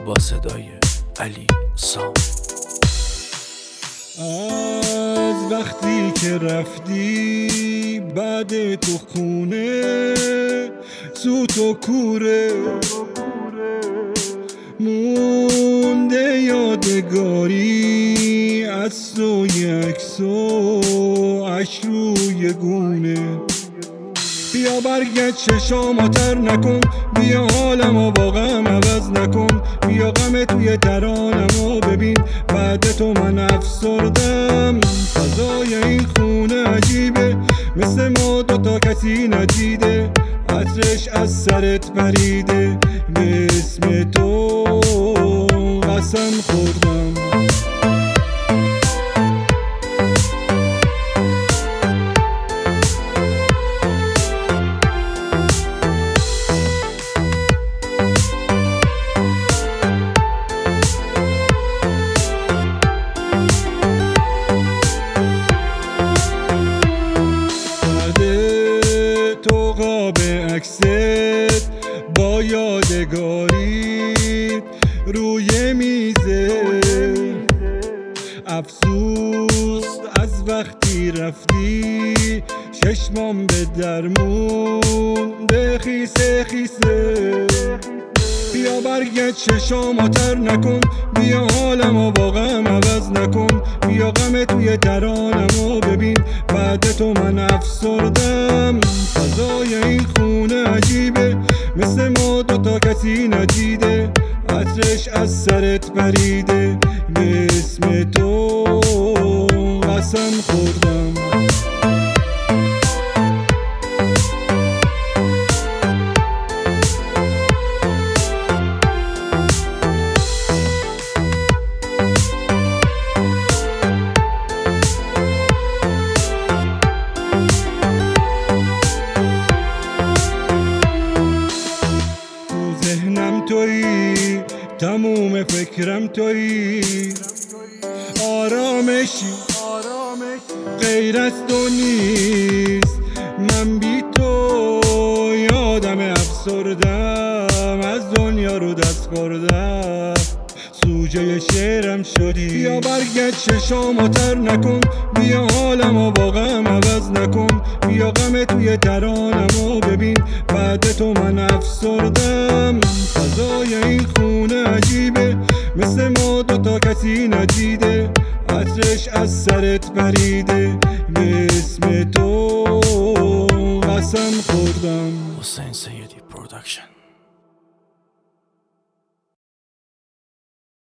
با صدای علی سام. از وقتی که رفتی بعد تو خونه سوت و کوره مونده یادگاری از تو عکس و عشق روی گونه. بیا برگرد چشامو تر نکن، بیا حالمو با غم عوض نکن، بیا غم توی ترانمو ببین، بعد تو من افسردم. فضای این خونه عجیبه، مثل ما دوتا کسی ندیده، عطرش از سرت پریده، به اسم تو قسم خوردم. عکست با یادگاری روی میزه، افسوس از وقتی رفتی، چشمام به درمون به خیسه خیسه. بیا برگرد چشامو تر نکن، بیا حالمو با غم عوض نکن، بیا غم توی ترانمو ببین، بعد تو من افسردم. فضای این خونه عجیبه، مثل ما دوتا کسی ندیده، عطرش از سرت پریده، به اسم تو قسم خوردم. تویی تموم فکرم، تویی آرامشی غیر از تو نیست. من بی تو یادم افسردم، از دنیا رو دست خوردم، سوژه شعرم شدی. بیا برگرد چشامو تر نکن، بیا حالمو با غم عوض نکن، بیا غم توی ترانمو ببین، بعد تو من افسردم. فضای این خونه عجیبه، مثل ما دوتا کسی ندیده، عطرش از سرت پریده، به اسم تو قسم خوردم. حسین سیدی پروداکشن.